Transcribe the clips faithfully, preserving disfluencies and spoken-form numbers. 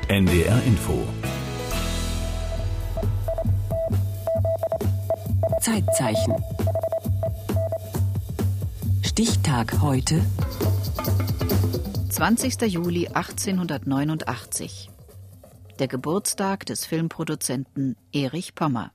N D R Info. Zeitzeichen. Stichtag heute. zwanzigster Juli achtzehnhundertneunundachtzig. Der Geburtstag des Filmproduzenten Erich Pommer.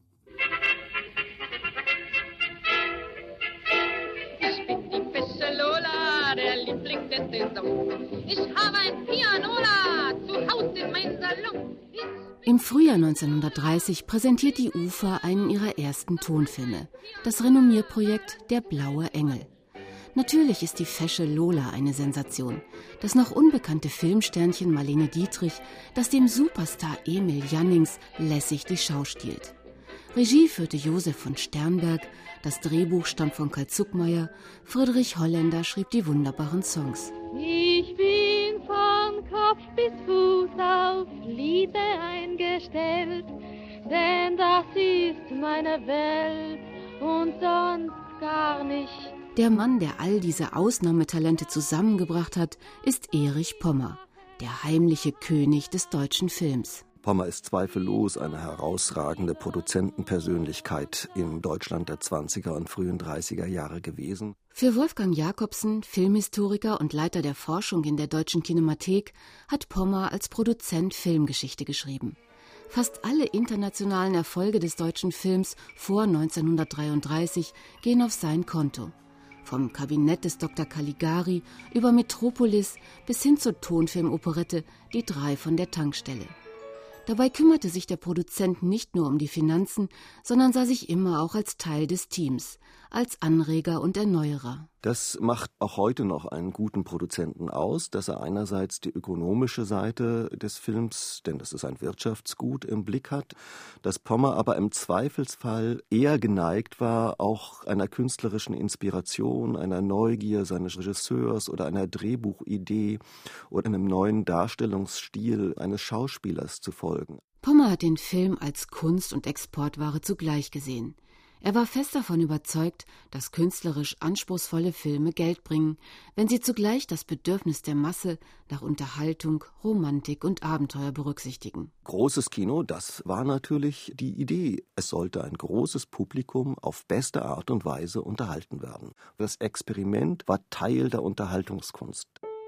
Ich bin die Fische Lola, der Liebling der Saison. Ich habe ein Pianola zu Hause in meinem Salon. Im Frühjahr neunzehnhundertdreißig präsentiert die U F A einen ihrer ersten Tonfilme, das Renommierprojekt Der blaue Engel. Natürlich ist die Fesche Lola eine Sensation. Das noch unbekannte Filmsternchen Marlene Dietrich, das dem Superstar Emil Jannings lässig die Schau stiehlt. Regie führte Josef von Sternberg, das Drehbuch stammt von Karl Zuckmayer, Friedrich Holländer schrieb die wunderbaren Songs. Ich bin von Kopf bis Fuß auf Liebe eingestellt, denn das ist meine Welt und sonst gar nicht. Der Mann, der all diese Ausnahmetalente zusammengebracht hat, ist Erich Pommer, der heimliche König des deutschen Films. Pommer ist zweifellos eine herausragende Produzentenpersönlichkeit im Deutschland der zwanziger und frühen dreißiger Jahre gewesen. Für Wolfgang Jacobsen, Filmhistoriker und Leiter der Forschung in der Deutschen Kinemathek, hat Pommer als Produzent Filmgeschichte geschrieben. Fast alle internationalen Erfolge des deutschen Films vor neunzehnhundertdreiunddreißig gehen auf sein Konto. Vom Kabinett des Doktor Caligari über Metropolis bis hin zur Tonfilmoperette Die drei von der Tankstelle. Dabei kümmerte sich der Produzent nicht nur um die Finanzen, sondern sah sich immer auch als Teil des Teams, als Anreger und Erneuerer. Das macht auch heute noch einen guten Produzenten aus, dass er einerseits die ökonomische Seite des Films, denn das ist ein Wirtschaftsgut, im Blick hat, dass Pommer aber im Zweifelsfall eher geneigt war, auch einer künstlerischen Inspiration, einer Neugier seines Regisseurs oder einer Drehbuchidee oder einem neuen Darstellungsstil eines Schauspielers zu folgen. Pommer hat den Film als Kunst- und Exportware zugleich gesehen. Er war fest davon überzeugt, dass künstlerisch anspruchsvolle Filme Geld bringen, wenn sie zugleich das Bedürfnis der Masse nach Unterhaltung, Romantik und Abenteuer berücksichtigen. Großes Kino, das war natürlich die Idee. Es sollte ein großes Publikum auf beste Art und Weise unterhalten werden. Das Experiment war Teil der Unterhaltungskunst.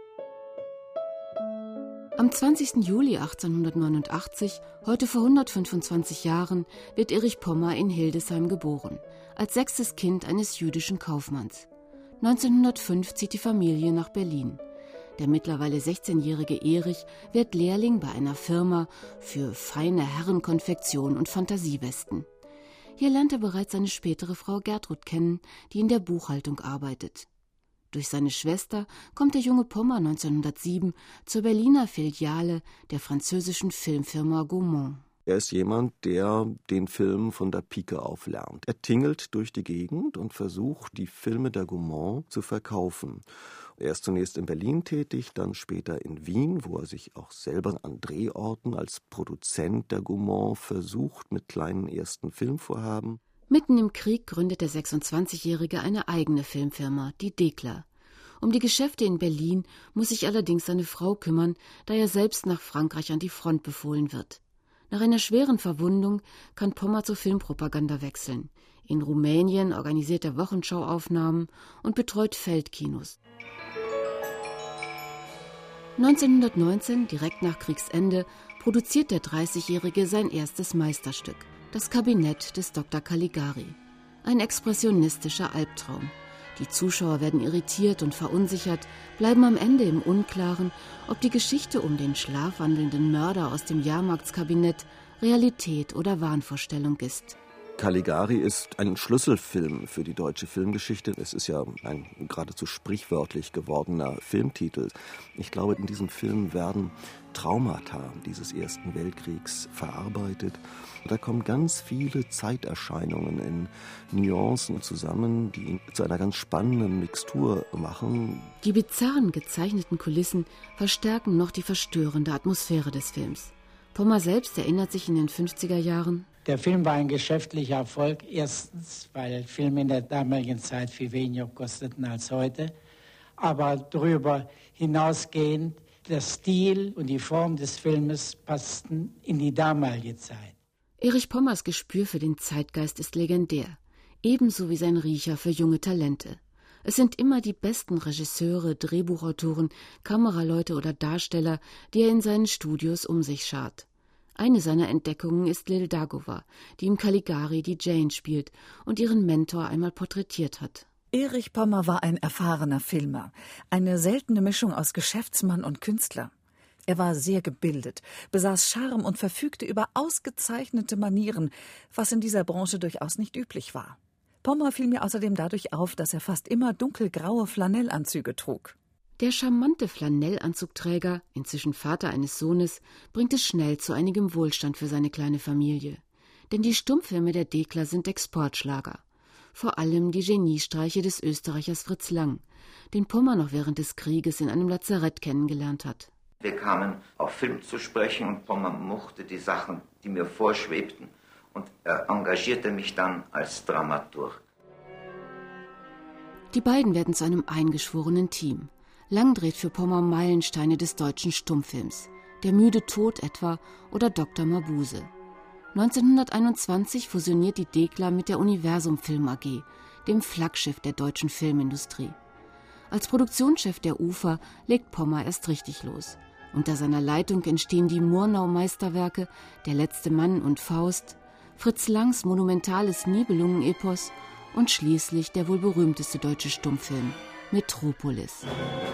Am zwanzigsten Juli achtzehnhundertneunundachtzig, heute vor hundertfünfundzwanzig Jahren, wird Erich Pommer in Hildesheim geboren, als sechstes Kind eines jüdischen Kaufmanns. neunzehnhundertfünf zieht die Familie nach Berlin. Der mittlerweile sechzehnjährige Erich wird Lehrling bei einer Firma für feine Herrenkonfektion und Fantasiewesten. Hier lernt er bereits seine spätere Frau Gertrud kennen, die in der Buchhaltung arbeitet. Durch seine Schwester kommt der junge Pommer neunzehnhundertsieben zur Berliner Filiale der französischen Filmfirma Gaumont. Er ist jemand, der den Film von der Pike auf lernt. Er tingelt durch die Gegend und versucht, die Filme der Gaumont zu verkaufen. Er ist zunächst in Berlin tätig, dann später in Wien, wo er sich auch selber an Drehorten als Produzent der Gaumont versucht mit kleinen ersten Filmvorhaben. Mitten im Krieg gründet der sechsundzwanzigjährige eine eigene Filmfirma, die Dekla. Um die Geschäfte in Berlin muss sich allerdings seine Frau kümmern, da er selbst nach Frankreich an die Front befohlen wird. Nach einer schweren Verwundung kann Pommer zur Filmpropaganda wechseln. In Rumänien organisiert er Wochenschauaufnahmen und betreut Feldkinos. neunzehnhundertneunzehn, direkt nach Kriegsende, produziert der dreißigjährige sein erstes Meisterstück. Das Kabinett des Doktor Caligari. Ein expressionistischer Albtraum. Die Zuschauer werden irritiert und verunsichert, bleiben am Ende im Unklaren, ob die Geschichte um den schlafwandelnden Mörder aus dem Jahrmarktskabinett Realität oder Wahnvorstellung ist. Caligari ist ein Schlüsselfilm für die deutsche Filmgeschichte. Es ist ja ein geradezu sprichwörtlich gewordener Filmtitel. Ich glaube, in diesem Film werden Traumata dieses Ersten Weltkriegs verarbeitet. Da kommen ganz viele Zeiterscheinungen in Nuancen zusammen, die ihn zu einer ganz spannenden Mixtur machen. Die bizarren gezeichneten Kulissen verstärken noch die verstörende Atmosphäre des Films. Pommer selbst erinnert sich in den fünfziger Jahren: Der Film war ein geschäftlicher Erfolg. Erstens, weil Filme in der damaligen Zeit viel weniger kosteten als heute. Aber darüber hinausgehend der Stil und die Form des Filmes passten in die damalige Zeit. Erich Pommers Gespür für den Zeitgeist ist legendär, ebenso wie sein Riecher für junge Talente. Es sind immer die besten Regisseure, Drehbuchautoren, Kameraleute oder Darsteller, die er in seinen Studios um sich schart. Eine seiner Entdeckungen ist Lil Dagova, die im Caligari die Jane spielt und ihren Mentor einmal porträtiert hat. Erich Pommer war ein erfahrener Filmer, eine seltene Mischung aus Geschäftsmann und Künstler. Er war sehr gebildet, besaß Charme und verfügte über ausgezeichnete Manieren, was in dieser Branche durchaus nicht üblich war. Pommer fiel mir außerdem dadurch auf, dass er fast immer dunkelgraue Flanellanzüge trug. Der charmante Flanellanzugträger, inzwischen Vater eines Sohnes, bringt es schnell zu einigem Wohlstand für seine kleine Familie. Denn die Stummfilme der Dekler sind Exportschlager. Vor allem die Geniestreiche des Österreichers Fritz Lang, den Pommer noch während des Krieges in einem Lazarett kennengelernt hat. Wir kamen auf Film zu sprechen und Pommer mochte die Sachen, die mir vorschwebten, und er engagierte mich dann als Dramaturg. Die beiden werden zu einem eingeschworenen Team. Lang dreht für Pommer Meilensteine des deutschen Stummfilms, Der müde Tod etwa oder Doktor Mabuse. neunzehnhunderteinundzwanzig fusioniert die Dekler mit der Universum Film A G, dem Flaggschiff der deutschen Filmindustrie. Als Produktionschef der U F A legt Pommer erst richtig los. Unter seiner Leitung entstehen die Murnau-Meisterwerke Der letzte Mann und Faust, Fritz Langs monumentales Nibelungen-Epos und schließlich der wohl berühmteste deutsche Stummfilm, Metropolis.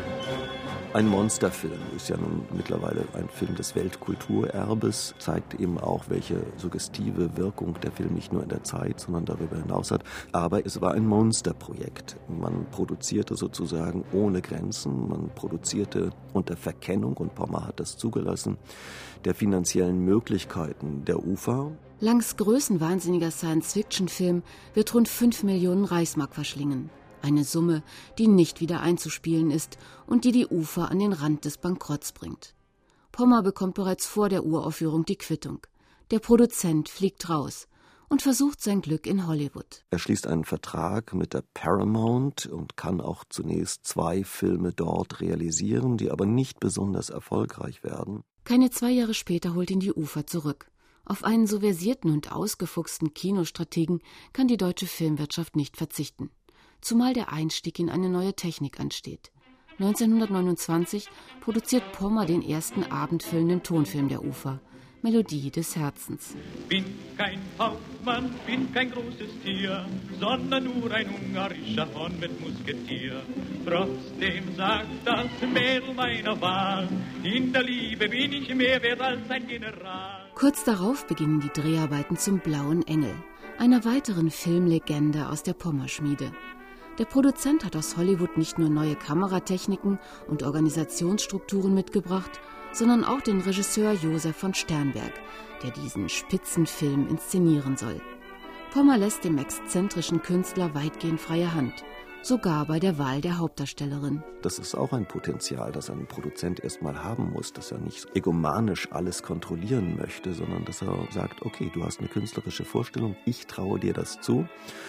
Ein Monsterfilm ist ja nun mittlerweile ein Film des Weltkulturerbes, zeigt eben auch, welche suggestive Wirkung der Film nicht nur in der Zeit, sondern darüber hinaus hat. Aber es war ein Monsterprojekt. Man produzierte sozusagen ohne Grenzen, man produzierte unter Verkennung, und Pommer hat das zugelassen, der finanziellen Möglichkeiten der U F A. Langs größenwahnsinniger Science-Fiction-Film wird rund fünf Millionen Reichsmark verschlingen. Eine Summe, die nicht wieder einzuspielen ist und die die U F A an den Rand des Bankrotts bringt. Pommer bekommt bereits vor der Uraufführung die Quittung. Der Produzent fliegt raus und versucht sein Glück in Hollywood. Er schließt einen Vertrag mit der Paramount und kann auch zunächst zwei Filme dort realisieren, die aber nicht besonders erfolgreich werden. Keine zwei Jahre später holt ihn die U F A zurück. Auf einen so versierten und ausgefuchsten Kinostrategen kann die deutsche Filmwirtschaft nicht verzichten. Zumal der Einstieg in eine neue Technik ansteht. neunzehnhundertneunundzwanzig produziert Pommer den ersten abendfüllenden Tonfilm der U F A, Melodie des Herzens. Bin kein Hauptmann, bin kein großes Tier, sondern nur ein ungarischer Hornmet-Musketier. Trotzdem sagt das Mädel meiner Wahl, in der Liebe bin ich mehr wert als ein General. Kurz darauf beginnen die Dreharbeiten zum Blauen Engel, einer weiteren Filmlegende aus der Pommer-Schmiede. Der Produzent hat aus Hollywood nicht nur neue Kameratechniken und Organisationsstrukturen mitgebracht, sondern auch den Regisseur Josef von Sternberg, der diesen Spitzenfilm inszenieren soll. Pommer lässt dem exzentrischen Künstler weitgehend freie Hand, sogar bei der Wahl der Hauptdarstellerin. Das ist auch ein Potenzial, das ein Produzent erstmal haben muss, dass er nicht egomanisch alles kontrollieren möchte, sondern dass er sagt, okay, du hast eine künstlerische Vorstellung, ich traue dir das zu.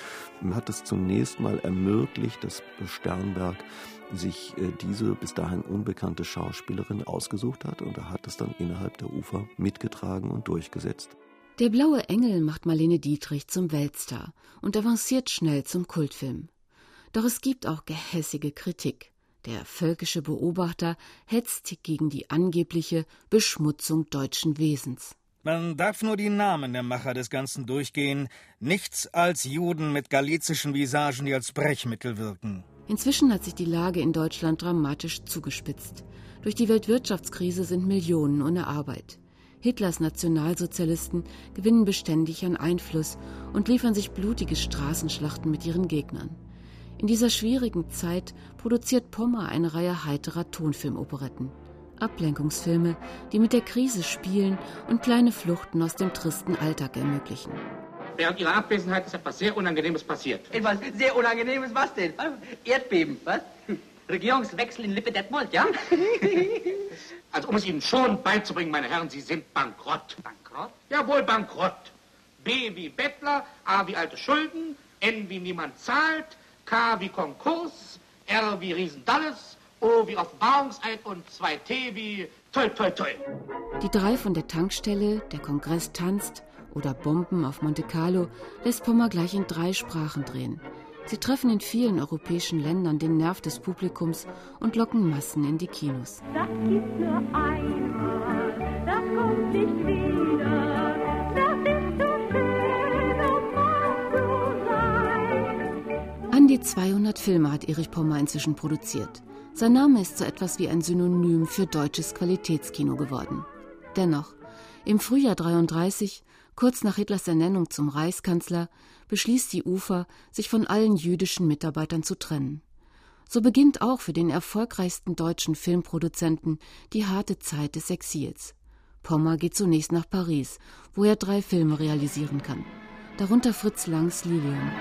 Er hat es zunächst mal ermöglicht, dass Sternberg sich äh, diese bis dahin unbekannte Schauspielerin ausgesucht hat, und er hat es dann innerhalb der U F A mitgetragen und durchgesetzt. Der Blaue Engel macht Marlene Dietrich zum Weltstar und avanciert schnell zum Kultfilm. Doch es gibt auch gehässige Kritik. Der völkische Beobachter hetzt gegen die angebliche Beschmutzung deutschen Wesens. Man darf nur die Namen der Macher des Ganzen durchgehen. Nichts als Juden mit galizischen Visagen, die als Brechmittel wirken. Inzwischen hat sich die Lage in Deutschland dramatisch zugespitzt. Durch die Weltwirtschaftskrise sind Millionen ohne Arbeit. Hitlers Nationalsozialisten gewinnen beständig an Einfluss und liefern sich blutige Straßenschlachten mit ihren Gegnern. In dieser schwierigen Zeit produziert Pommer eine Reihe heiterer Tonfilmoperetten. Ablenkungsfilme, die mit der Krise spielen und kleine Fluchten aus dem tristen Alltag ermöglichen. Während Ihrer Abwesenheit ist etwas sehr Unangenehmes passiert. Etwas sehr Unangenehmes? Was denn? Erdbeben, was? Regierungswechsel in Lippe-Detmold, ja? Also um es Ihnen schon beizubringen, meine Herren, Sie sind bankrott. Bankrott? Jawohl, bankrott. B wie Bettler, A wie alte Schulden, N wie niemand zahlt, K wie Konkurs, R wie Riesendalles, O wie auf Paarungseid und zwei T wie toll, toll, toll. Die drei von der Tankstelle, der Kongress tanzt oder Bomben auf Monte Carlo lässt Pommer gleich in drei Sprachen drehen. Sie treffen in vielen europäischen Ländern den Nerv des Publikums und locken Massen in die Kinos. Das gibt's nur einmal, das kommt nicht wieder. Das ist so schön, um wahr zu sein. An die zweihundert Filme hat Erich Pommer inzwischen produziert. Sein Name ist so etwas wie ein Synonym für deutsches Qualitätskino geworden. Dennoch, im Frühjahr dreiunddreißig, kurz nach Hitlers Ernennung zum Reichskanzler, beschließt die U F A, sich von allen jüdischen Mitarbeitern zu trennen. So beginnt auch für den erfolgreichsten deutschen Filmproduzenten die harte Zeit des Exils. Pommer geht zunächst nach Paris, wo er drei Filme realisieren kann, darunter Fritz Langs Lilium.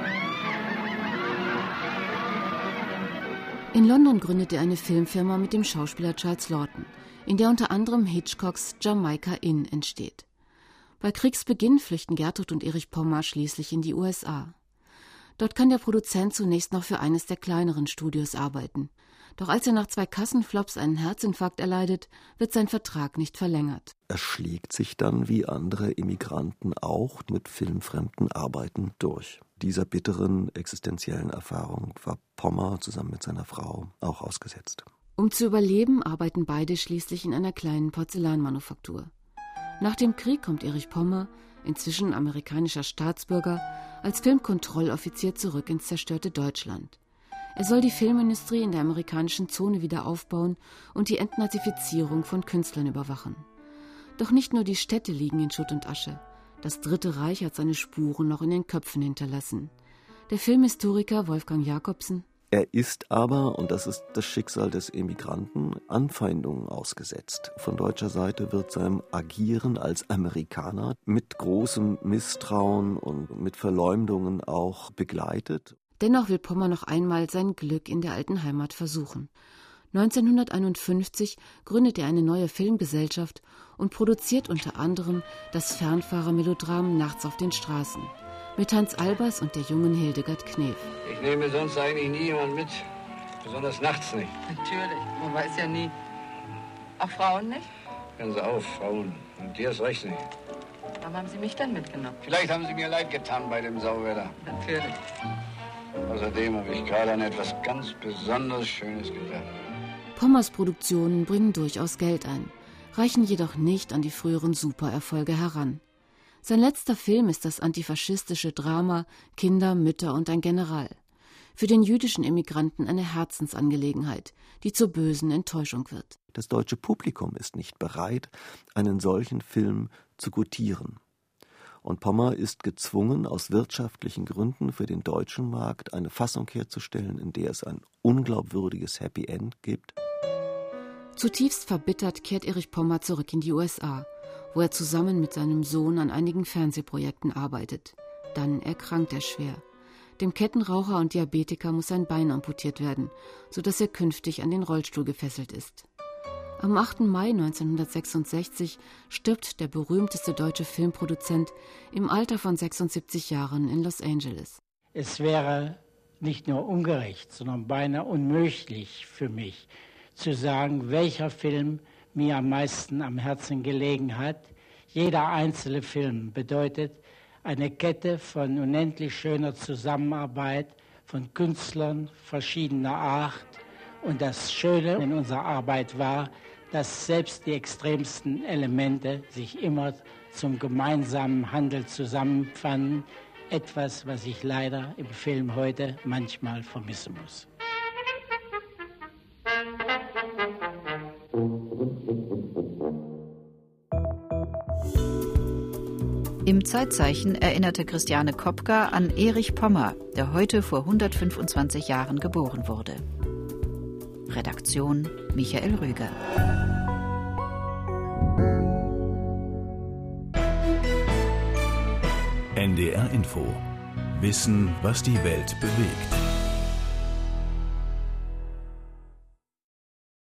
In London gründet er eine Filmfirma mit dem Schauspieler Charles Laughton, in der unter anderem Hitchcocks Jamaica Inn entsteht. Bei Kriegsbeginn flüchten Gertrud und Erich Pommer schließlich in die U S A. Dort kann der Produzent zunächst noch für eines der kleineren Studios arbeiten. Doch als er nach zwei Kassenflops einen Herzinfarkt erleidet, wird sein Vertrag nicht verlängert. Er schlägt sich dann wie andere Immigranten auch mit filmfremden Arbeiten durch. Dieser bitteren existenziellen Erfahrung war Pommer zusammen mit seiner Frau auch ausgesetzt. Um zu überleben, arbeiten beide schließlich in einer kleinen Porzellanmanufaktur. Nach dem Krieg kommt Erich Pommer, inzwischen amerikanischer Staatsbürger, als Filmkontrolloffizier zurück ins zerstörte Deutschland. Er soll die Filmindustrie in der amerikanischen Zone wieder aufbauen und die Entnazifizierung von Künstlern überwachen. Doch nicht nur die Städte liegen in Schutt und Asche. Das Dritte Reich hat seine Spuren noch in den Köpfen hinterlassen. Der Filmhistoriker Wolfgang Jacobsen: Er ist aber, und das ist das Schicksal des Emigranten, Anfeindungen ausgesetzt. Von deutscher Seite wird sein Agieren als Amerikaner mit großem Misstrauen und mit Verleumdungen auch begleitet. Dennoch will Pommer noch einmal sein Glück in der alten Heimat versuchen. neunzehnhunderteinundfünfzig gründet er eine neue Filmgesellschaft und produziert unter anderem das Fernfahrermelodram Nachts auf den Straßen mit Hans Albers und der jungen Hildegard Knef. Ich nehme sonst eigentlich nie jemanden mit, besonders nachts nicht. Natürlich, man weiß ja nie. Auch Frauen nicht? Hören Sie auf, Frauen. Und dir ist recht nicht. Warum haben Sie mich denn mitgenommen? Vielleicht haben Sie mir leid getan bei dem Sauwetter. Natürlich. Außerdem habe ich gerade an etwas ganz besonders Schönes gedacht. Pommers Produktionen bringen durchaus Geld ein, reichen jedoch nicht an die früheren Supererfolge heran. Sein letzter Film ist das antifaschistische Drama Kinder, Mütter und ein General. Für den jüdischen Immigranten eine Herzensangelegenheit, die zur bösen Enttäuschung wird. Das deutsche Publikum ist nicht bereit, einen solchen Film zu gutieren. Und Pommer ist gezwungen, aus wirtschaftlichen Gründen für den deutschen Markt eine Fassung herzustellen, in der es ein unglaubwürdiges Happy End gibt. Zutiefst verbittert kehrt Erich Pommer zurück in die U S A, wo er zusammen mit seinem Sohn an einigen Fernsehprojekten arbeitet. Dann erkrankt er schwer. Dem Kettenraucher und Diabetiker muss sein Bein amputiert werden, sodass er künftig an den Rollstuhl gefesselt ist. Am achten Mai neunzehnhundertsechsundsechzig stirbt der berühmteste deutsche Filmproduzent im Alter von sechsundsiebzig Jahren in Los Angeles. Es wäre nicht nur ungerecht, sondern beinahe unmöglich für mich, zu sagen, welcher Film mir am meisten am Herzen gelegen hat. Jeder einzelne Film bedeutet eine Kette von unendlich schöner Zusammenarbeit von Künstlern verschiedener Art. Und das Schöne in unserer Arbeit war, dass selbst die extremsten Elemente sich immer zum gemeinsamen Handel zusammenfanden. Etwas, was ich leider im Film heute manchmal vermissen muss. Im Zeitzeichen erinnerte Christiane Kopka an Erich Pommer, der heute vor hundertfünfundzwanzig Jahren geboren wurde. Redaktion Michael Rüger. N D R Info. Wissen, was die Welt bewegt.